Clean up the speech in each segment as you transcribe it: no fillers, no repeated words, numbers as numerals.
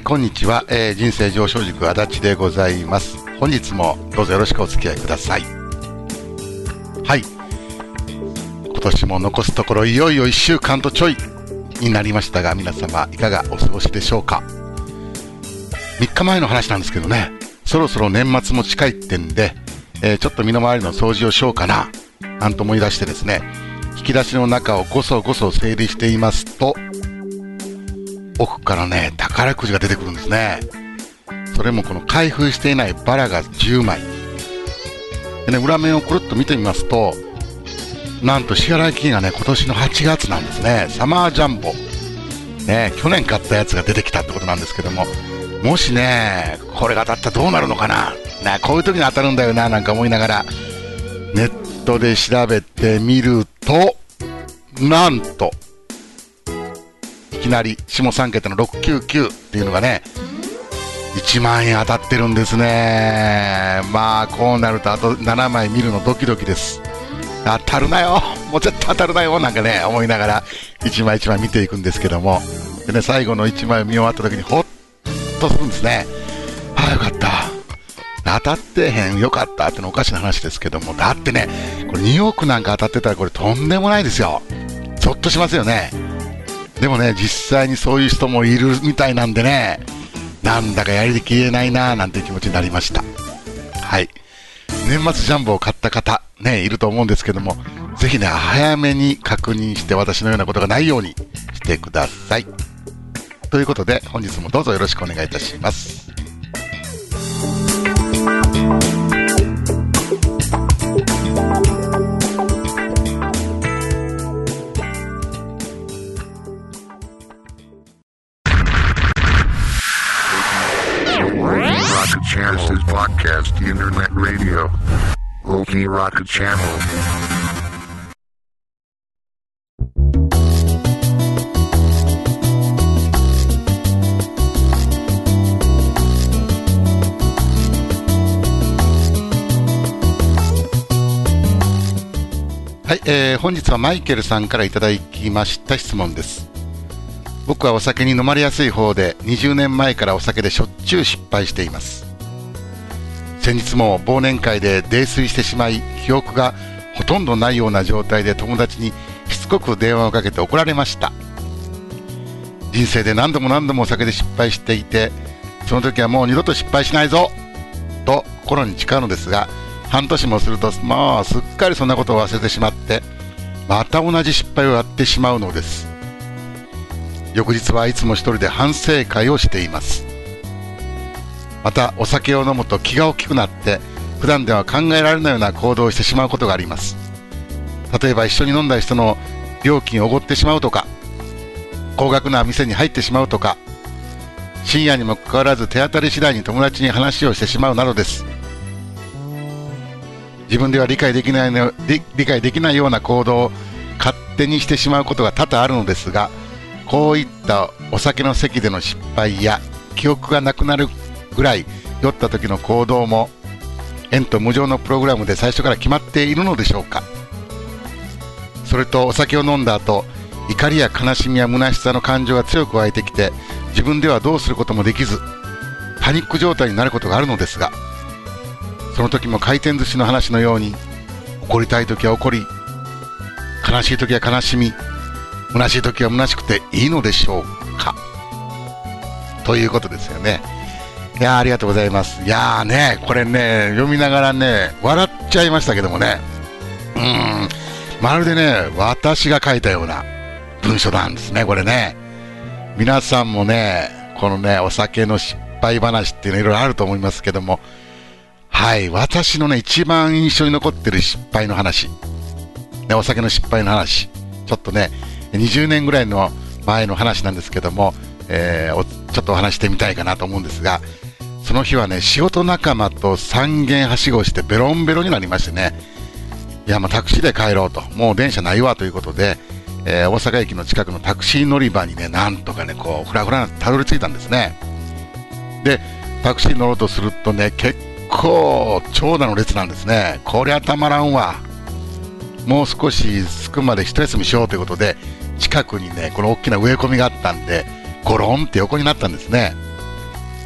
こんにちは、人生上昇塾足立でございます。本日もどうぞよろしくお付き合いください。はい、今年も残すところいよいよ1週間とちょいになりましたが、皆様いかがお過ごしでしょうか。3日前の話なんですけどね、そろそろ年末も近いってんで、ちょっと身の回りの掃除をしようかななんと思い出してですね、引き出しの中をごそごそ整理していますと、奥からね宝くじが出てくるんですね。それもこの開封していないバラが10枚でね、裏面をくるっと見てみますと、なんと支払い期限がね今年の8月なんですね。サマージャンボね、去年買ったやつが出てきたってことなんですけども、もしねこれが当たったらどうなるのかな、ね、こういう時に当たるんだよななんか思いながらネットで調べてみると、なんといきなり下3桁の699っていうのがね1万円当たってるんですね。まあこうなるとあと7枚見るのドキドキです。当たるなよ、もう絶対当たるなよなんかね思いながら1枚1枚見ていくんですけども、でね、最後の1枚を見終わった時にホッとするんですね。ああよかった、当たってへんよかったってのおかしな話ですけども、だってねこれ2億なんか当たってたらこれとんでもないですよ。ゾッとしますよね。でもね実際にそういう人もいるみたいなんでね、なんだかやりきれないななんていう気持ちになりました。はい、年末ジャンボを買った方ねいると思うんですけども、ぜひね早めに確認して私のようなことがないようにしてください。ということで本日もどうぞよろしくお願いいたします。 Chances Podcast Internet Radio Loki Rocket Channel。 はい、本日はマイケルさんからいただきました質問です。僕はお酒に飲まれやすい方で20年前からお酒でしょっちゅう失敗しています。先日も忘年会で泥酔してしまい、記憶がほとんどないような状態で友達にしつこく電話をかけて怒られました。人生で何度も何度もお酒で失敗していて、その時はもう二度と失敗しないぞと心に誓うのですが、半年もするとまあすっかりそんなことを忘れてしまって、また同じ失敗をやってしまうのです。翌日はいつも一人で反省会をしています。またお酒を飲むと気が大きくなって、普段では考えられないような行動をしてしまうことがあります。例えば一緒に飲んだ人の料金をおごってしまうとか、高額な店に入ってしまうとか、深夜にもかかわらず手当たり次第に友達に話をしてしまうなどです。自分では理解できないような行動を勝手にしてしまうことが多々あるのですが、こういったお酒の席での失敗や記憶がなくなるぐらい酔った時の行動も縁と無常のプログラムで最初から決まっているのでしょうか。それとお酒を飲んだ後、怒りや悲しみや虚しさの感情が強く湧いてきて、自分ではどうすることもできずパニック状態になることがあるのですが、その時も回転寿司の話のように、怒りたい時は怒り、悲しい時は悲しみ、虚しい時は虚しくていいのでしょうか、ということですよね。いやーありがとうございます。いやーねこれね読みながらね笑っちゃいましたけどもね、まるでね私が書いたような文章なんですねこれね。皆さんもねこのねお酒の失敗話っていうのいろいろあると思いますけども、はい、私のね一番印象に残ってる失敗の話、ね、お酒の失敗の話、ちょっとね20年ぐらいの前の話なんですけども、ちょっとお話してみたいかなと思うんですが、その日はね仕事仲間と3軒はしごしてベロンベロンになりましてね、いやもうタクシーで帰ろうと、もう電車ないわということで、大阪駅の近くのタクシー乗り場にねなんとかねこうフラフラたどり着いたんですね。でタクシーに乗ろうとするとね結構長蛇の列なんですね。こりゃたまらんわ、もう少し着くまで一休みしようということで、近くにねこの大きな植え込みがあったんでゴロンって横になったんですね。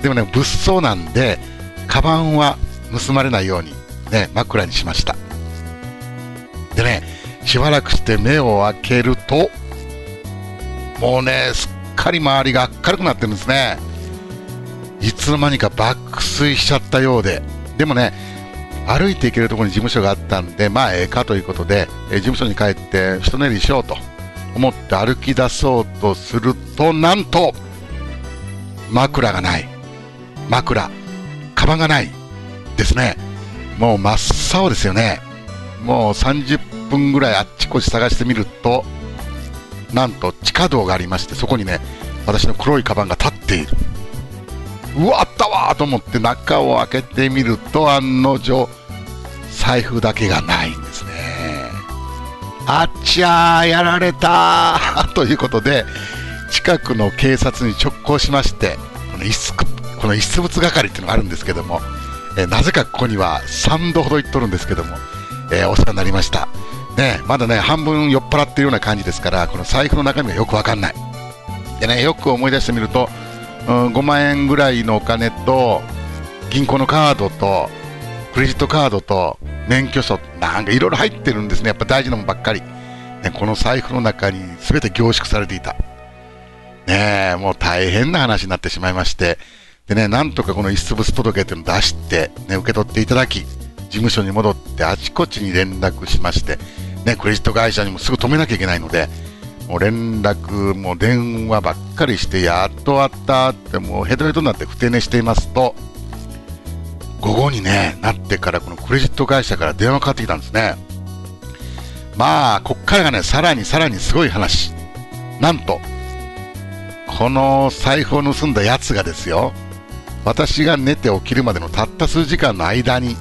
でもね、物騒なんで、カバンは盗まれないように、ね、枕にしました。でね、しばらくして目を開けると、もうね、すっかり周りが明るくなってるんですね。いつの間にか爆睡しちゃったようで、でもね、歩いて行けるところに事務所があったんで、まあええかということで、事務所に帰って一寝入りしようと思って歩き出そうとすると、なんと枕がない、カバンがないですね。もう真っ青ですよね。もう30分ぐらいあっちこっち探してみると、なんと地下道がありまして、そこにね、私の黒いカバンが立っている。うわ、あったわーと思って中を開けてみると、案の定財布だけがないんですね。あっちゃー、やられたーということで、近くの警察に直行しまして、この遺失物係っていうのがあるんですけども、なぜかここには3度ほど行っとるんですけども、お世話になりましたね。まだね、半分酔っ払ってるような感じですから、この財布の中身がよくわかんないでね、よく思い出してみると、5万円ぐらいのお金と銀行のカードとクレジットカードと免許証、なんかいろいろ入ってるんですね。やっぱ大事なもんばっかり、ね、この財布の中に全て凝縮されていたね。もう大変な話になってしまいまして、でね、なんとかこの遺失物届っていうのを出して、ね、受け取っていただき、事務所に戻ってあちこちに連絡しまして、ね、クレジット会社にもすぐ止めなきゃいけないので、もう連絡も電話ばっかりして、やっと終わったってもうヘトヘトになってふて寝していますと、午後に、ね、なってからこのクレジット会社から電話かかってきたんですね。まあこっからがね、さらにすごい話。なんとこの財布を盗んだやつがですよ、私が寝て起きるまでのたった数時間の間に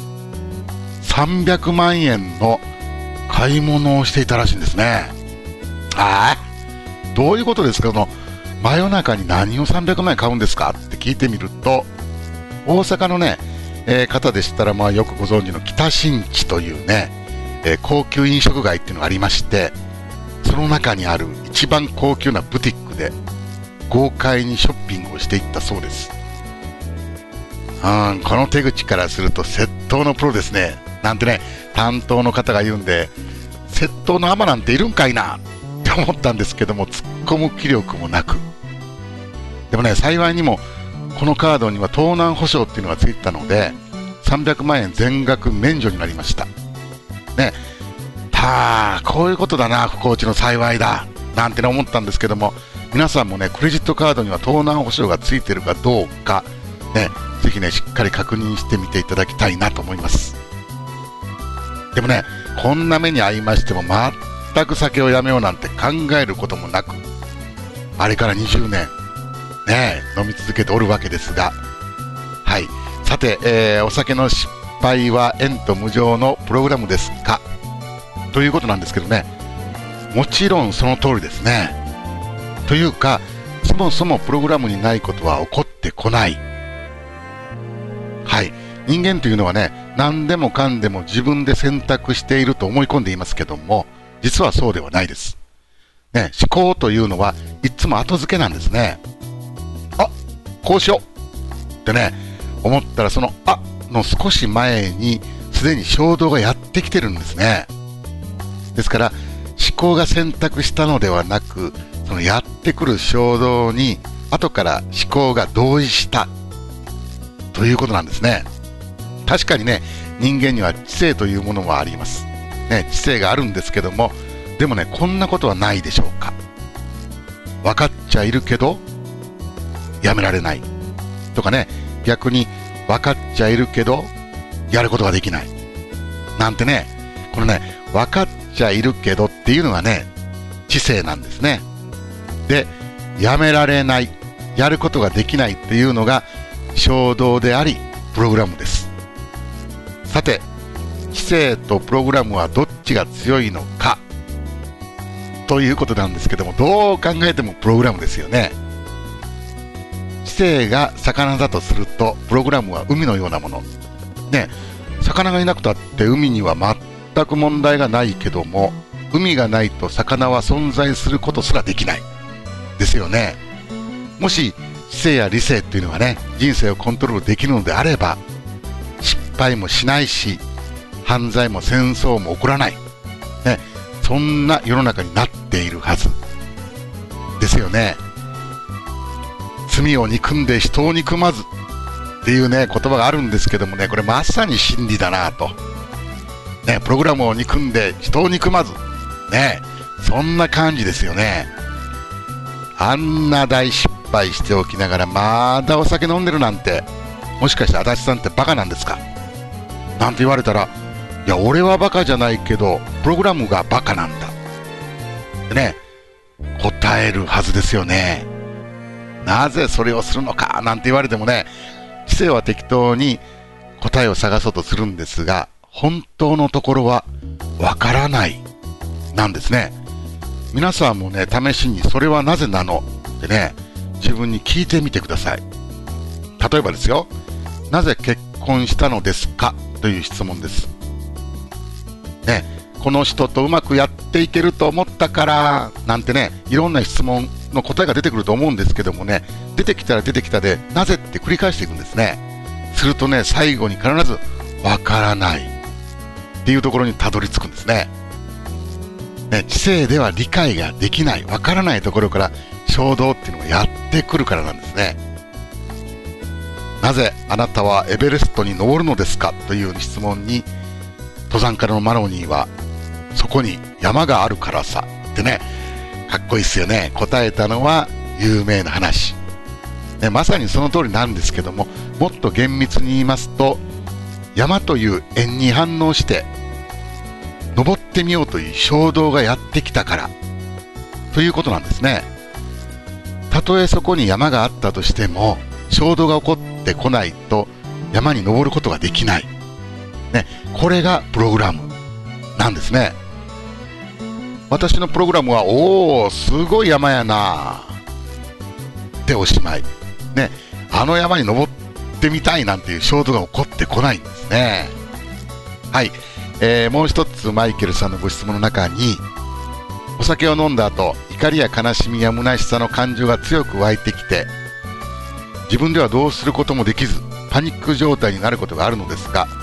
300万円の買い物をしていたらしいんですね。どういうことですか。真夜中に何を300万円買うんですかって聞いてみると、大阪のね、方でしたらまあよくご存知の北新地というね、高級飲食街っていうのがありまして、その中にある一番高級なブティックで豪快にショッピングをしていったそうです。この手口からすると窃盗のプロですねなんてね、担当の方が言うんで、窃盗のアマなんているんかいなって思ったんですけども、突っ込む気力もなく、でもね、幸いにもこのカードには盗難保証っていうのがついてたので、300万円全額免除になりましたね。こういうことだな、不幸中の幸いだなんてね思ったんですけども、皆さんもね、クレジットカードには盗難保証がついてるかどうかね、ぜひね、しっかり確認してみていただきたいなと思います。でもね、こんな目に遭いましても全く酒をやめようなんて考えることもなく、あれから20年ね、飲み続けておるわけですが、はい、さて、お酒の失敗は縁と無常のプログラムですかということなんですけどね、もちろんその通りですね。というか、そもそもプログラムにないことは起こってこない。はい、人間というのはね、何でもかんでも自分で選択していると思い込んでいますけども、実はそうではないです、ね。思考というのはいつも後付けなんですね。こうしようってね、思ったらそのの少し前にすでに衝動がやってきてるんですね。ですから思考が選択したのではなく、そのやってくる衝動に後から思考が同意したということなんですね。確かにね、人間には知性というものはあります、ね、知性があるんですけども、でもね、こんなことはないでしょうか。分かっちゃいるけどやめられないとかね、逆に分かっちゃいるけどやることができないなんてね、このね、分かっちゃいるけどっていうのがね、知性なんですね。で、やめられない、やることができないっていうのが衝動でありプログラムです。さて、知性とプログラムはどっちが強いのかということなんですけども、どう考えてもプログラムですよね。知性が魚だとすると、プログラムは海のようなものね。魚がいなくたって海には全く問題がないけども、海がないと魚は存在することすらできないですよね。もし知性や理性っていうのはね、人生をコントロールできるのであれば、失敗もしないし、犯罪も戦争も起こらない、ね、そんな世の中になっているはずですよね。罪を憎んで人を憎まずっていうね、言葉があるんですけどもね、これまさに真理だなと。ね、プログラムを憎んで人を憎まず。ね、そんな感じですよね。あんな大失敗しておきながらまだお酒飲んでるなんて、もしかして足立さんってバカなんですかなんて言われたら、いや俺はバカじゃないけどプログラムがバカなんだってね、答えるはずですよね。なぜそれをするのかなんて言われてもね、知性は適当に答えを探そうとするんですが、本当のところはわからないなんですね。皆さんもね、試しにそれはなぜなのってね、自分に聞いてみてください。例えばですよ、なぜ結婚したのですかという質問です。ね、この人とうまくやっていけると思ったからなんてね、いろんな質問の答えが出てくると思うんですけどもね、出てきたら出てきたでなぜって繰り返していくんですね。するとね、最後に必ずわからないっていうところにたどり着くんですね。ね、知性では理解ができない、わからないところから衝動っていうのがやってくるからなんですね。なぜあなたはエベレストに登るのですかという質問に、登山家のマロニーは、そこに山があるからさってね、かっこいいっすよね。答えたのは有名な話、ね、まさにその通りなんですけども、もっと厳密に言いますと、山という縁に反応して登ってみようという衝動がやってきたからということなんですね。たとえそこに山があったとしても、衝動が起こってこないと山に登ることができない、ね、これがプログラムなんですね。私のプログラムは、おーすごい山やなでおしまい、ね、あの山に登ってみたいなんていう衝動が起こってこないんですね。はい、もう一つマイケルさんのご質問の中に、お酒を飲んだ後、怒りや悲しみや虚しさの感情が強く湧いてきて、自分ではどうすることもできずパニック状態になることがあるのですが、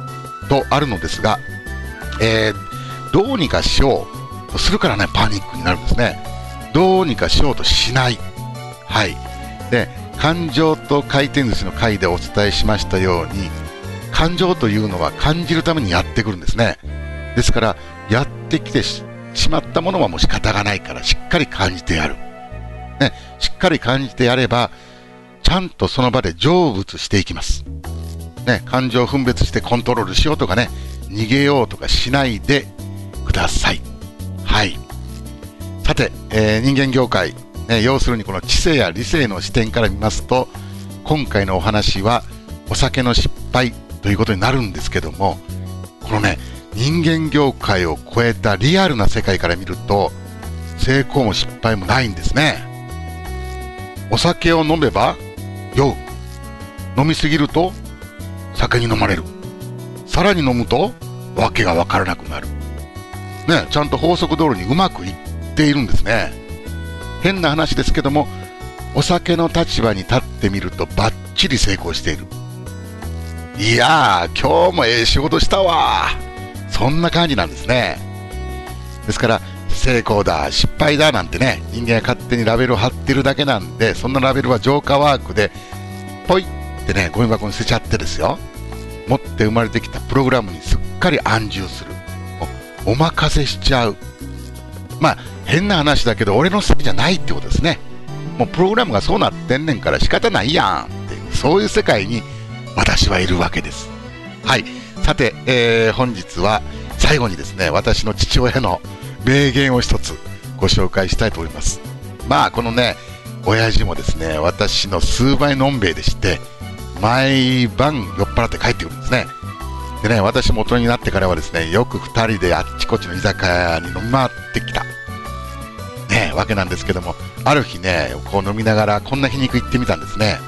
どうにかしようとするからね、パニックになるんですね。どうにかしようとしない。はい。で、感情と回転寿司の回でお伝えしましたように、感情というのは感じるためにやってくるんですね。ですから、やってきてしまったものはもう仕方がないから、しっかり感じてやる。ね、しっかり感じてやれば、ちゃんとその場で成仏していきます。ね、感情を分別してコントロールしようとかね、逃げようとかしないでください。はい。さて、人間業界、ね、要するにこの知性や理性の視点から見ますと、今回のお話はお酒の失敗ということになるんですけども、このね、人間業界を超えたリアルな世界から見ると、成功も失敗もないんですね。お酒を飲めば酔う、飲みすぎると酒に飲まれる、さらに飲むとわけがわからなくなる、ね、ちゃんと法則通りにうまくいっているんですね。変な話ですけども、お酒の立場に立ってみるとバッチリ成功している。いやー、今日も仕事したわ、そんな感じなんですね。ですから成功だ失敗だなんてね、人間が勝手にラベルを貼ってるだけなんで、そんなラベルは浄化ワークでポイってね、ゴミ箱に捨てちゃってですよ、持って生まれてきたプログラムにすっかり安住する、お任せしちゃう。まあ変な話だけど、俺のせいじゃないってことですね。もうプログラムがそうなってんねんから仕方ないやんっていう、そういう世界に私はいるわけです。はい。さて、本日は最後にですね、私の父親の名言を一つご紹介したいと思います。まあこのね、親父もですね、私の数倍のんべいでして、毎晩酔っ払って帰ってくるんですね。でね、私も大人になってからはですね、よく2人であっちこっちの居酒屋に飲み回ってきた、ね、わけなんですけども、ある日ね、こう飲みながらこんな皮肉言ってみたんですね。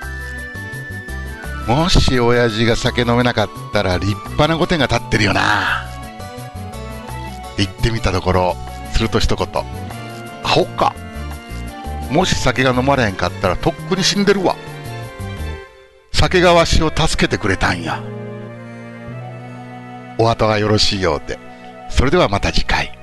もし親父が酒飲めなかったら立派な御殿が建ってるよなって言ってみたところ、すると一言、アホかもし酒が飲まれへんかったらとっくに死んでるわ。酒がわしを助けてくれたんや。お後がよろしいようで。それではまた次回。